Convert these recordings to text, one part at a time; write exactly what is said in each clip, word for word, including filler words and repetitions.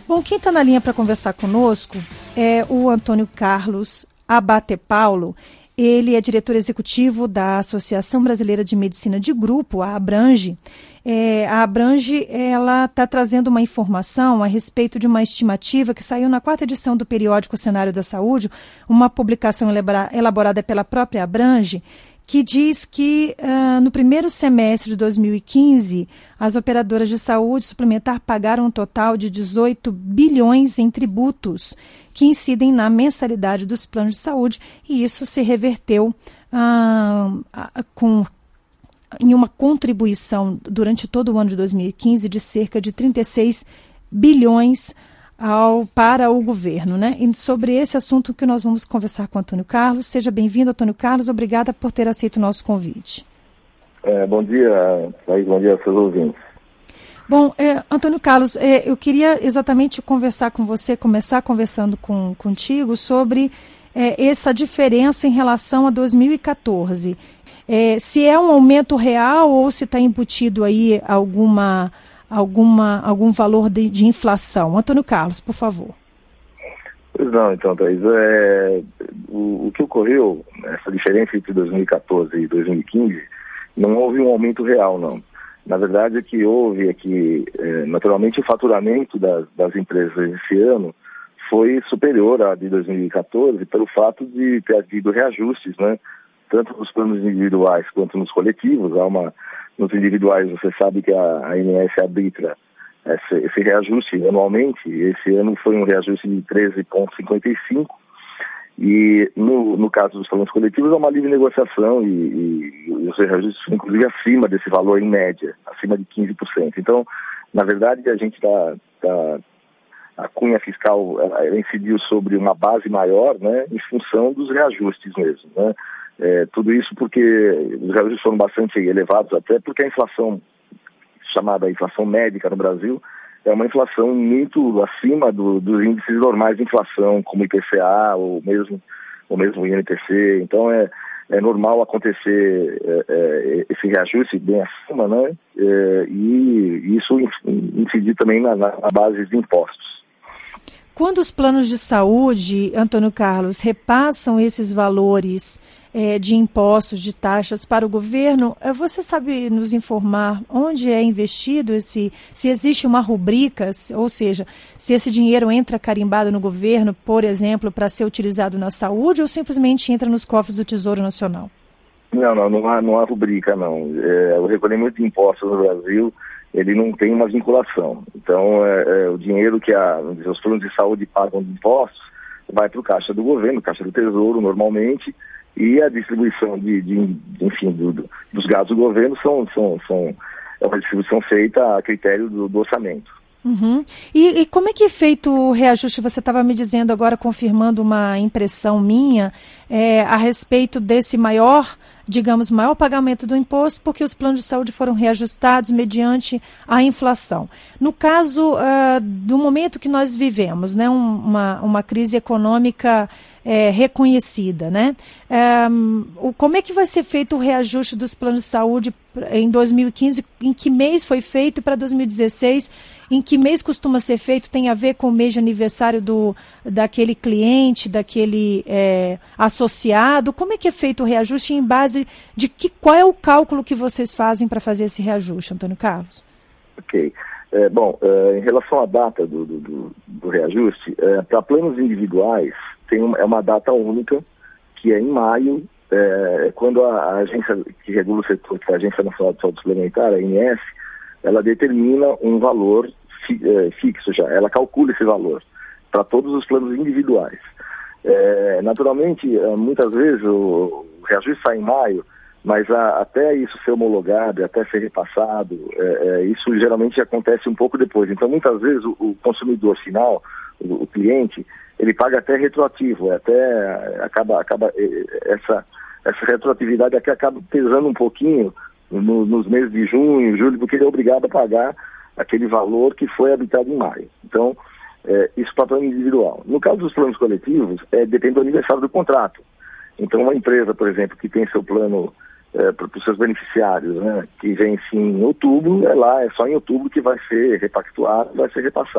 Bom, quem está na linha para conversar conosco é o Antônio Carlos Abate Paulo. Ele é diretor executivo da Associação Brasileira de Medicina de Grupo, a Abrange. É, a Abrange está trazendo uma informação a respeito de uma estimativa que saiu na quarta edição do periódico Cenário da Saúde, uma publicação elabora, elaborada pela própria Abrange, que diz que uh, no primeiro semestre de dois mil e quinze, as operadoras de saúde suplementar pagaram um total de dezoito bilhões em tributos que incidem na mensalidade dos planos de saúde, e isso se reverteu uh, uh, com, em uma contribuição durante todo o ano de dois mil e quinze de cerca de trinta e seis bilhões Ao, para o governo, né? E sobre esse assunto que nós vamos conversar com o Antônio Carlos. Seja bem-vindo, Antônio Carlos. Obrigada por ter aceito o nosso convite. É, bom dia, Thaís. Bom dia aos seus ouvintes. Bom, é, Antônio Carlos, é, eu queria exatamente conversar com você, começar conversando com, contigo sobre é, essa diferença em relação a dois mil e quatorze. É, se é um aumento real ou se está embutido aí alguma... Alguma, algum valor de, de inflação. Antônio Carlos, por favor. Pois não, então, Thaís, é, o, o que ocorreu, essa diferença entre dois mil e quatorze e dois mil e quinze, não houve um aumento real, não. Na verdade, o que houve é que, é, naturalmente, o faturamento das, das empresas esse ano foi superior à de dois mil e quatorze pelo fato de ter havido reajustes, né? Tanto nos planos individuais quanto nos coletivos. Há uma Nos individuais, você sabe que a A N S arbitra esse, esse reajuste anualmente. Esse ano foi um reajuste de treze vírgula cinquenta e cinco e no, no caso dos planos coletivos é uma livre negociação e, e, e os reajustes são inclusive acima desse valor em média, acima de quinze por cento. Então, na verdade, a gente está... Tá, a cunha fiscal ela, ela incidiu sobre uma base maior, né, em função dos reajustes mesmo, né? É, tudo isso porque os reajustes foram bastante elevados, até porque a inflação, chamada inflação médica no Brasil, é uma inflação muito acima do, dos índices normais de inflação, como I P C A ou mesmo, ou mesmo I N P C. Então é, é normal acontecer é, é, esse reajuste bem acima, né? É, e isso incidir também na, na base de impostos. Quando os planos de saúde, Antônio Carlos, repassam esses valores é, de impostos, de taxas para o governo, você sabe nos informar onde é investido esse, se existe uma rubrica, ou seja, se esse dinheiro entra carimbado no governo, por exemplo, para ser utilizado na saúde, ou simplesmente entra nos cofres do Tesouro Nacional? Não, não, não há, não há rubrica, não. É, o recolhimento de impostos no Brasil, ele não tem uma vinculação. Então, é, é, o dinheiro que a, os planos de saúde pagam de impostos vai para o caixa do governo, caixa do Tesouro, normalmente, e a distribuição de, de, de enfim, do, do, dos gastos do governo são, são, são, é uma distribuição feita a critério do, do orçamento. Uhum. E, e como é que é feito o reajuste? Você estava me dizendo agora, confirmando uma impressão minha, é, a respeito desse maior, digamos, maior pagamento do imposto, porque os planos de saúde foram reajustados mediante a inflação. No caso uh, do momento que nós vivemos, né, um, uma, uma crise econômica é, reconhecida, né? Um, o, como é que vai ser feito o reajuste dos planos de saúde em dois mil e quinze? Em que mês foi feito para dois mil e dezesseis? Em que mês costuma ser feito? Tem a ver com o mês de aniversário do, daquele cliente, daquele é, associado? Como é que é feito o reajuste em base de que, qual é o cálculo que vocês fazem para fazer esse reajuste, Antônio Carlos? Ok. É, bom, é, em relação à data do, do, do, do reajuste, é, para planos individuais tem uma, é uma data única, que é em maio, é, quando a, a agência que regula o setor, que é a Agência Nacional de Saúde Suplementar, a A N S, ela determina um valor fi, é, fixo já, ela calcula esse valor para todos os planos individuais. É, naturalmente, muitas vezes o, o reajuste sai em maio, mas a, até isso ser homologado, até ser repassado, é, é, isso geralmente acontece um pouco depois. Então, muitas vezes, o, o consumidor final, o, o cliente, ele paga até retroativo, até acaba, acaba essa, essa retroatividade aqui acaba pesando um pouquinho no, nos meses de junho, julho, porque ele é obrigado a pagar aquele valor que foi habitado em maio. Então, é, isso para plano individual. No caso dos planos coletivos, é, depende do aniversário do contrato. Então, uma empresa, por exemplo, que tem seu plano é, para os seus beneficiários, né, que vence em outubro, é lá, é só em outubro que vai ser repactuado, vai ser repassado.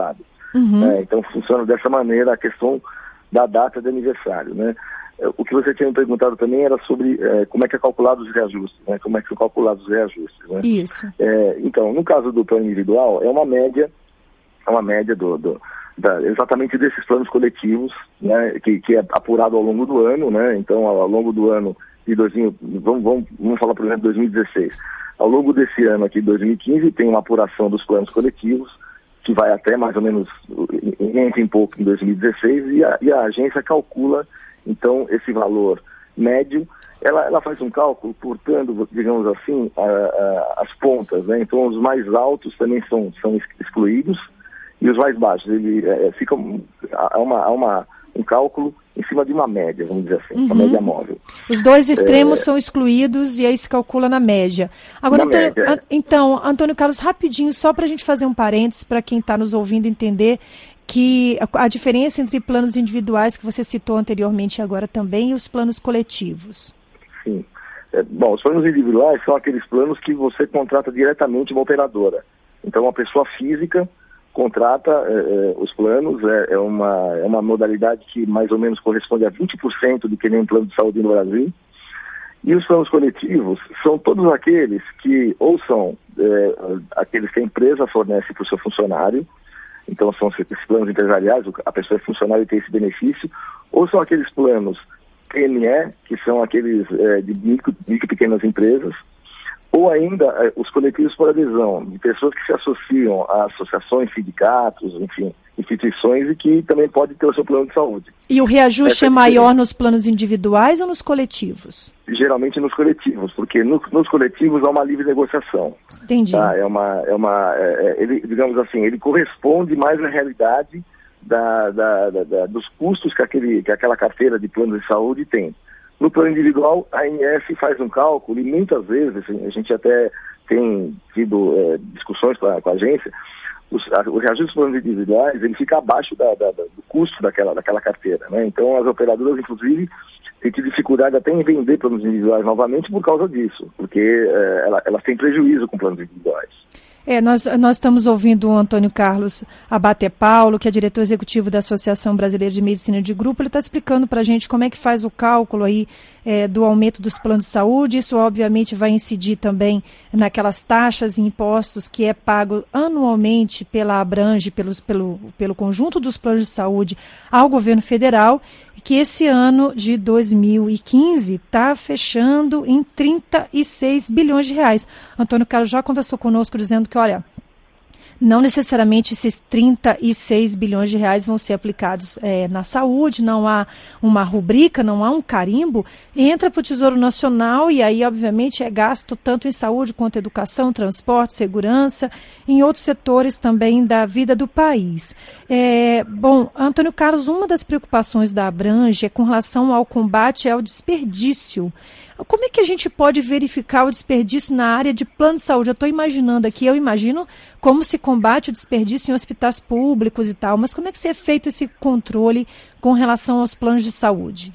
Uhum. Né? Então funciona dessa maneira a questão da data de aniversário, né? O que você tinha me perguntado também era sobre é, como é que é calculado os reajustes, né? Como é que são calculados os reajustes, né? Isso. É, então, no caso do plano individual, é uma média, é uma média do, do, da, exatamente desses planos coletivos, né? Que, que é apurado ao longo do ano, né? Então, ao, ao longo do ano de dois mil, vamos, vamos, vamos falar, por exemplo, dois mil e dezesseis. Ao longo desse ano aqui, dois mil e quinze, tem uma apuração dos planos coletivos, que vai até mais ou menos, entra em pouco em dois mil e dezesseis, e a, e a agência calcula, então, esse valor médio. Ela, ela faz um cálculo, portando, digamos assim, a, a, as pontas, né? Então, os mais altos também são, são excluídos, e os mais baixos, ele é, fica, há uma, há uma, um cálculo em cima de uma média, vamos dizer assim, uma uhum. média móvel. Os dois extremos é... são excluídos e aí se calcula na média. Agora, na Antônio, média, é. então, Antônio Carlos, rapidinho, só para a gente fazer um parênteses, para quem está nos ouvindo entender que a, a diferença entre planos individuais, que você citou anteriormente e agora também, e os planos coletivos. Sim. É, bom, os planos individuais são aqueles planos que você contrata diretamente uma operadora. Então, uma pessoa física contrata é, é, os planos, é, é, uma, é uma modalidade que mais ou menos corresponde a vinte por cento do que nem um plano de saúde no Brasil. E os planos coletivos são todos aqueles que, ou são é, aqueles que a empresa fornece para o seu funcionário, então são esses planos empresariais, a pessoa é funcionária e tem esse benefício, ou são aqueles planos P M E, que são aqueles é, de micro, micro e pequenas empresas, ou ainda é, os coletivos por adesão, de pessoas que se associam a associações, sindicatos, enfim, instituições, e que também pode ter o seu plano de saúde. E o reajuste é maior nos planos individuais ou nos coletivos? Geralmente nos coletivos, porque no, nos coletivos há uma livre negociação. Entendi. Tá? É uma, é uma, é, ele, digamos assim, ele corresponde mais à realidade da, da, da, da, dos custos que, aquele, que aquela carteira de plano de saúde tem. No plano individual, a A N S faz um cálculo, e muitas vezes, a gente até tem tido é, discussões com a, com a agência, os, a, o reajuste dos planos individuais, ele fica abaixo da, da, da, do custo daquela, daquela carteira, né? Então, as operadoras, inclusive, têm tido dificuldade até em vender planos individuais novamente por causa disso, porque é, ela, elas têm prejuízo com planos individuais. É, nós, nós estamos ouvindo o Antônio Carlos Abate Paulo, que é diretor executivo da Associação Brasileira de Medicina de Grupo. Ele está explicando para a gente como é que faz o cálculo aí é, do aumento dos planos de saúde. Isso, obviamente, vai incidir também naquelas taxas e impostos que é pago anualmente pela Abrange, pelos, pelo, pelo conjunto dos planos de saúde ao governo federal, que esse ano de dois mil e quinze está fechando em trinta e seis bilhões de reais. Antônio Carlos já conversou conosco dizendo que, olha, não necessariamente esses trinta e seis bilhões de reais vão ser aplicados é, na saúde, não há uma rubrica, não há um carimbo, entra para o Tesouro Nacional e aí, obviamente, é gasto tanto em saúde quanto educação, transporte, segurança, em outros setores também da vida do país. É, bom, Antônio Carlos, uma das preocupações da Abrange é com relação ao combate ao desperdício. Como é que a gente pode verificar o desperdício na área de plano de saúde? Eu estou imaginando aqui, eu imagino como se combate o desperdício em hospitais públicos e tal, mas como é que se é feito esse controle com relação aos planos de saúde?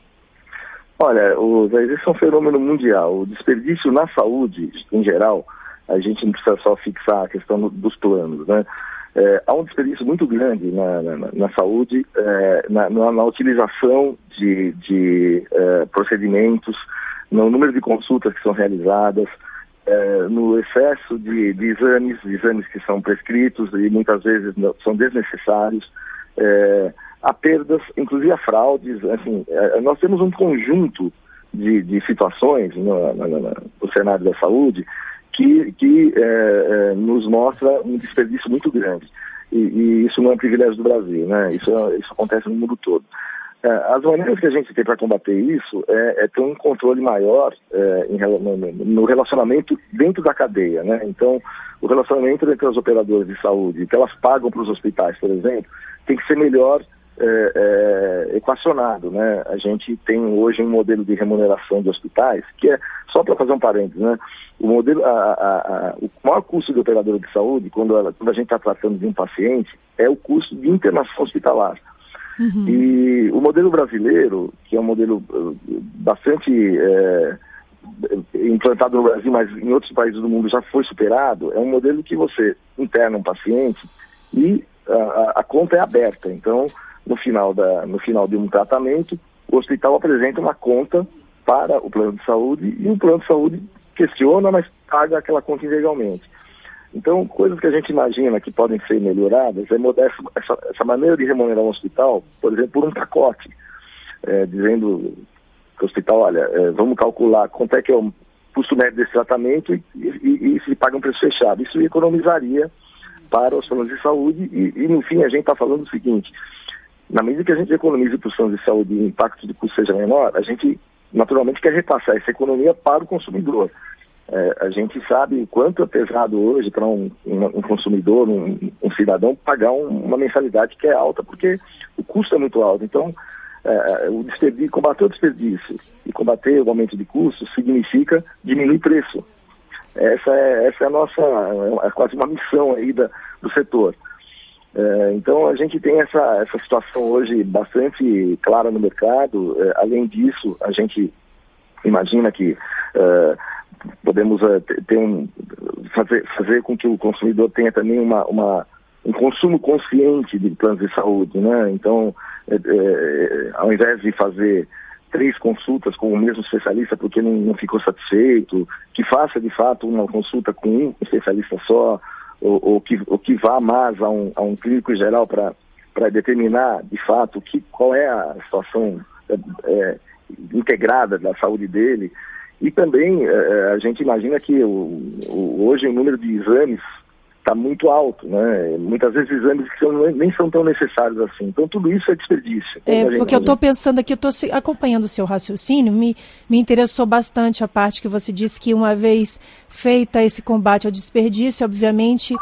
Olha, o, esse é um fenômeno mundial. O desperdício na saúde, em geral, a gente não precisa só fixar a questão dos planos, né? É, há um desperdício muito grande na, na, na saúde, é, na, na, na utilização de, de é, procedimentos, no número de consultas que são realizadas, é, no excesso de, de exames, de exames que são prescritos e muitas vezes não, são desnecessários, é, há perdas, inclusive há fraudes. Assim, é, nós temos um conjunto de, de situações no, no, no, no cenário da saúde que, que é, é, nos mostra um desperdício muito grande. E, e isso não é privilégio do Brasil, né? Isso, isso acontece no mundo todo. As maneiras que a gente tem para combater isso é, é ter um controle maior é, em, no, no relacionamento dentro da cadeia, né? Então, o relacionamento entre as operadoras de saúde, que elas pagam para os hospitais, por exemplo, tem que ser melhor é, é, equacionado, né? A gente tem hoje um modelo de remuneração de hospitais, que é, só para fazer um parênteses, né? O modelo, a, a, a, o maior custo de operadora de saúde, quando, ela, quando a gente está tratando de um paciente, é o custo de internação hospitalar. Uhum. E o modelo brasileiro, que é um modelo uh, bastante é, implantado no Brasil, mas em outros países do mundo já foi superado, é um modelo que você interna um paciente e uh, a, a conta é aberta. Então, no final, da, no final de um tratamento, o hospital apresenta uma conta para o plano de saúde e o plano de saúde questiona, mas paga aquela conta integralmente. Então, coisas que a gente imagina que podem ser melhoradas é mudar essa, essa, essa maneira de remunerar um hospital, por exemplo, por um pacote, é, dizendo que o hospital, olha, é, vamos calcular quanto é que é o custo médio desse tratamento e, e, e se paga um preço fechado. Isso economizaria para os planos de saúde e, e no fim, a gente está falando o seguinte, na medida que a gente economize para os planos de saúde e o impacto do custo seja menor, a gente naturalmente quer repassar essa economia para o consumidor. É, a gente sabe o quanto é pesado hoje para um, um, um consumidor, um, um cidadão, pagar um, uma mensalidade que é alta, porque o custo é muito alto. Então, é, o desperdício, combater o desperdício e combater o aumento de custos significa diminuir preço. Essa é, essa é a nossa, é quase uma missão aí da, do setor. É, então, a gente tem essa, essa situação hoje bastante clara no mercado. É, além disso, a gente imagina que é, podemos uh, ter um, fazer, fazer com que o consumidor tenha também uma, uma, um consumo consciente de planos de saúde, né? Então, é, é, ao invés de fazer três consultas com o mesmo especialista porque não, não ficou satisfeito, que faça de fato uma consulta com um especialista só, ou, ou, que, ou que vá mais a um, a um clínico geral para para determinar de fato que, qual é a situação é, é, integrada da saúde dele. E também eh, a gente imagina que o, o, hoje o número de exames está muito alto, né? Muitas vezes exames que são, nem são tão necessários assim. Então tudo isso é desperdício. É, porque eu estou pensando aqui, eu estou acompanhando o seu raciocínio, me, me interessou bastante a parte que você disse que uma vez feita esse combate ao desperdício, obviamente,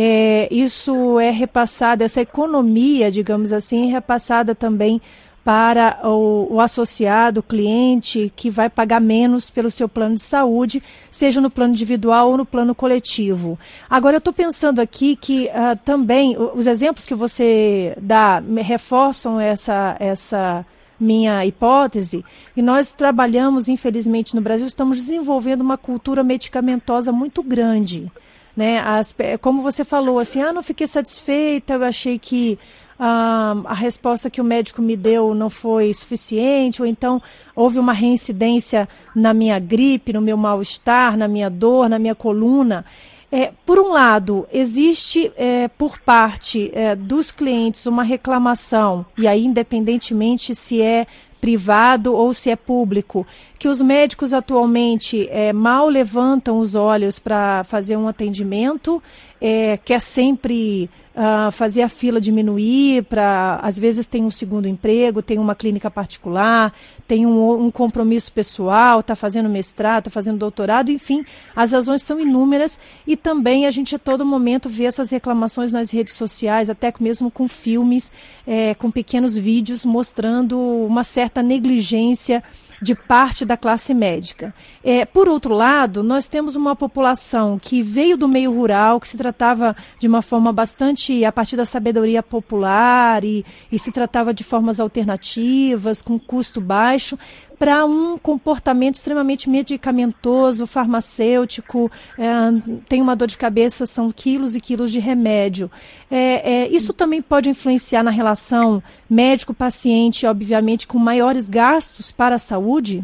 é, isso é repassado, essa economia, digamos assim, é repassada também para o, o associado, o cliente, que vai pagar menos pelo seu plano de saúde, seja no plano individual ou no plano coletivo. Agora, eu estou pensando aqui que uh, também os exemplos que você dá reforçam essa, essa minha hipótese, e nós trabalhamos, infelizmente, no Brasil, estamos desenvolvendo uma cultura medicamentosa muito grande. Né? As, como você falou, assim, ah, não fiquei satisfeita, eu achei que Ah, a resposta que o médico me deu não foi suficiente, ou então houve uma reincidência na minha gripe, no meu mal-estar, na minha dor, na minha coluna. É, por um lado, existe é, por parte é, dos clientes uma reclamação, e aí independentemente se é privado ou se é público, que os médicos atualmente é, mal levantam os olhos para fazer um atendimento, é, quer sempre uh, fazer a fila diminuir, para às vezes tem um segundo emprego, tem uma clínica particular, tem um, um compromisso pessoal, está fazendo mestrado, está fazendo doutorado, enfim, as razões são inúmeras e também a gente a todo momento vê essas reclamações nas redes sociais, até mesmo com filmes, é, com pequenos vídeos mostrando uma certa negligência de parte da classe médica. É, por outro lado, nós temos uma população que veio do meio rural, que se tratava de uma forma bastante a partir da sabedoria popular e, e se tratava de formas alternativas, com custo baixo, para um comportamento extremamente medicamentoso, farmacêutico, é, tem uma dor de cabeça, são quilos e quilos de remédio. É, é, isso também pode influenciar na relação médico-paciente, obviamente, com maiores gastos para a saúde?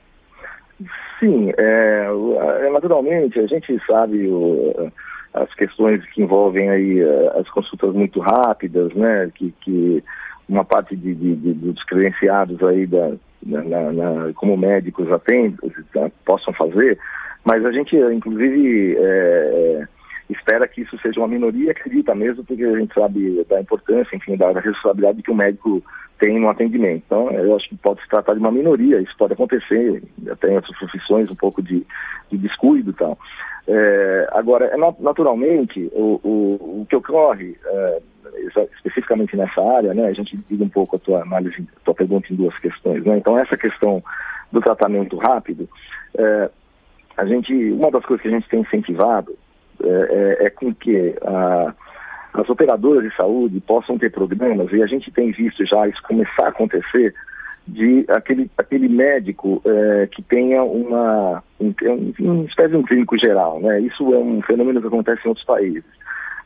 Sim, é, naturalmente, a gente sabe o, as questões que envolvem aí as consultas muito rápidas, né, que, que uma parte de, de, de, dos credenciados aí da Na, na, como médicos atendem, possam fazer, mas a gente, inclusive, é, espera que isso seja uma minoria, acredita mesmo, porque a gente sabe da importância, enfim, da responsabilidade que o médico tem no atendimento. Então, eu acho que pode se tratar de uma minoria, isso pode acontecer, até em outras profissões, um pouco de, de descuido e tal. É, agora, naturalmente, o, o, o que ocorre, é, especificamente nessa área, né, a gente divide um pouco a tua análise, a tua pergunta em duas questões, né? Então, essa questão do tratamento rápido, é, a gente, uma das coisas que a gente tem incentivado é, é, é com que a, as operadoras de saúde possam ter programas, e a gente tem visto já isso começar a acontecer, de aquele, aquele médico é, que tenha uma, um, um, uma espécie de um clínico geral, né? Isso é um fenômeno que acontece em outros países.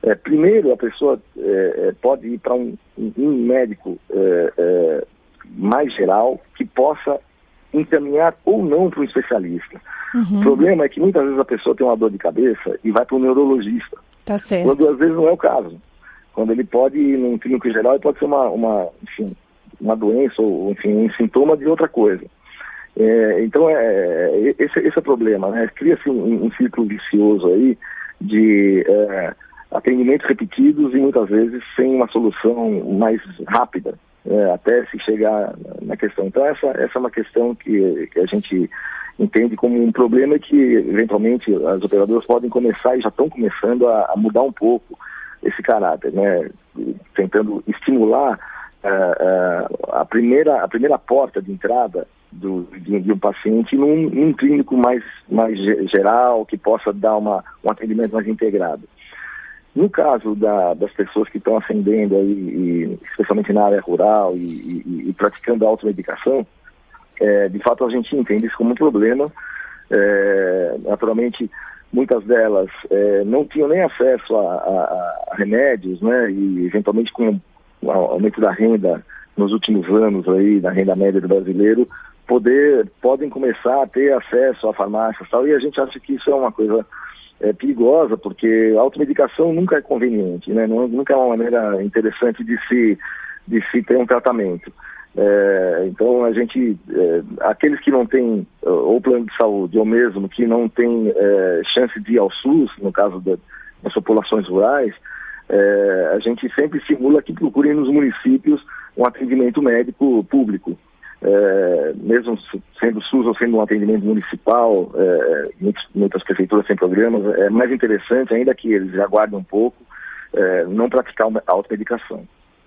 É, primeiro, a pessoa é, pode ir para um, um médico é, é, mais geral que possa encaminhar ou não para um especialista. Uhum. O problema é que muitas vezes a pessoa tem uma dor de cabeça e vai para um neurologista. Tá certo. Quando às vezes não é o caso. Quando ele pode ir num clínico geral, pode ser uma, uma, enfim, uma doença ou enfim, um sintoma de outra coisa. É, então, é, esse, esse é o problema, né? Cria-se um, um círculo vicioso aí de é, atendimentos repetidos e muitas vezes sem uma solução mais rápida, é, até se chegar na questão. Então, essa, essa é uma questão que, que a gente entende como um problema que, eventualmente, as operadoras podem começar e já estão começando a, a mudar um pouco esse caráter, né? Tentando estimular uh, uh, a, primeira, a primeira porta de entrada do, de, de um paciente num, num clínico mais, mais geral, que possa dar uma, um atendimento mais integrado. No caso da, das pessoas que estão ascendendo, aí, e, especialmente na área rural e, e, e praticando a automedicação, é, de fato a gente entende isso como um problema. É, naturalmente, muitas delas é, não tinham nem acesso a, a, a remédios, né? E eventualmente com o aumento da renda nos últimos anos, aí, da renda média do brasileiro, poder, podem começar a ter acesso a farmácias e tal, e a gente acha que isso é uma coisa é, perigosa, porque a automedicação nunca é conveniente, né? Não, nunca é uma maneira interessante de se, de se ter um tratamento. É, então a gente, é, aqueles que não têm ou plano de saúde ou mesmo que não têm é, chance de ir ao SUS, no caso da, das populações rurais, é, a gente sempre estimula que procurem nos municípios um atendimento médico público, é, mesmo sendo SUS ou sendo um atendimento municipal. É, muitas, muitas prefeituras têm programas, é mais interessante, ainda que eles aguardem um pouco, é, não praticar a automedicação.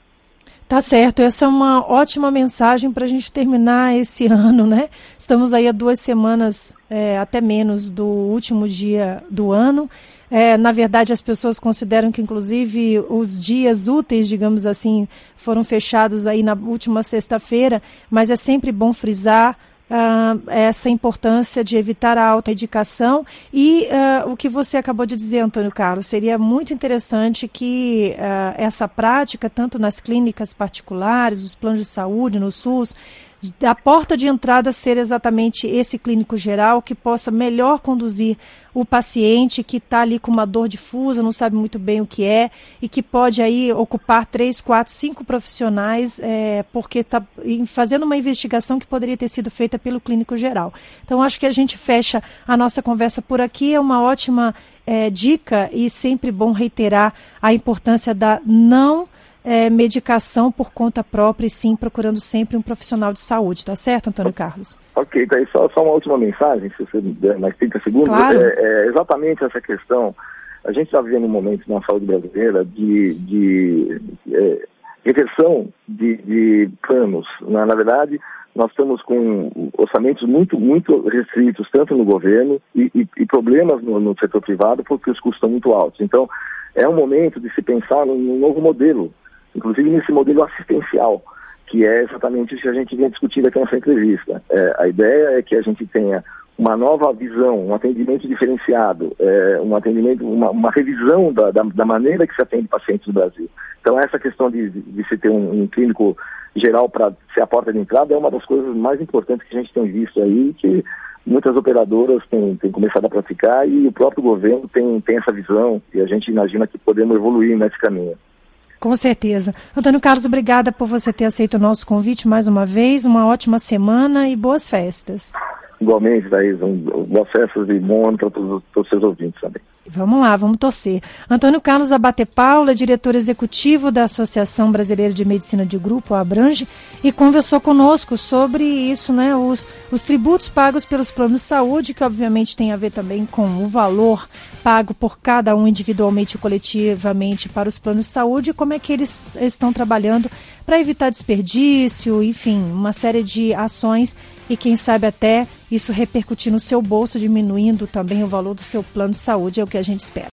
Tá certo, essa é uma ótima mensagem para a gente terminar esse ano, né? Estamos aí há duas semanas, é, até menos, do último dia do ano. É, na verdade, as pessoas consideram que, inclusive, os dias úteis, digamos assim, foram fechados aí na última sexta-feira, mas é sempre bom frisar Uh, essa importância de evitar a automedicação e uh, o que você acabou de dizer, Antônio Carlos, seria muito interessante que uh, essa prática, tanto nas clínicas particulares, os planos de saúde, no SUS, a porta de entrada ser exatamente esse clínico geral que possa melhor conduzir o paciente que está ali com uma dor difusa, não sabe muito bem o que é e que pode aí ocupar três, quatro, cinco profissionais é, porque está fazendo uma investigação que poderia ter sido feita pelo clínico geral. Então acho que a gente fecha a nossa conversa por aqui, é uma ótima é, dica e sempre bom reiterar a importância da não É, medicação por conta própria e sim procurando sempre um profissional de saúde, tá certo, Antônio Carlos? Ok, tá aí só, só uma última mensagem, se você me der mais trinta segundos. Claro. É, é exatamente essa questão. A gente está vivendo um momento na saúde brasileira de, de é, reversão de, de planos. Na, na verdade, nós estamos com orçamentos muito, muito restritos, tanto no governo e, e, e problemas no, no setor privado, porque os custos estão muito altos. Então, é um momento de se pensar num, num novo modelo, inclusive nesse modelo assistencial, que é exatamente o que a gente vem discutindo aqui nessa entrevista. É, a ideia é que a gente tenha uma nova visão, um atendimento diferenciado, é, um atendimento, uma, uma revisão da, da, da maneira que se atende pacientes no Brasil. Então essa questão de, de se ter um, um clínico geral para ser a porta de entrada é uma das coisas mais importantes que a gente tem visto aí, que muitas operadoras têm, têm começado a praticar e o próprio governo tem, tem essa visão e a gente imagina que podemos evoluir nesse caminho. Com certeza. Antônio Carlos, obrigada por você ter aceito o nosso convite mais uma vez. Uma ótima semana e boas festas. Igualmente, Thaís. Um, boas festas e bom ano para todos, todos os seus ouvintes também. Vamos lá, vamos torcer. Antônio Carlos Abate Paulo é diretor executivo da Associação Brasileira de Medicina de Grupo, a Abrange, e conversou conosco sobre isso, né, os, os tributos pagos pelos planos de saúde, que obviamente tem a ver também com o valor pago por cada um individualmente e coletivamente para os planos de saúde, e como é que eles estão trabalhando para evitar desperdício, enfim, uma série de ações e quem sabe até isso repercutir no seu bolso, diminuindo também o valor do seu plano de saúde, é o que a gente espera.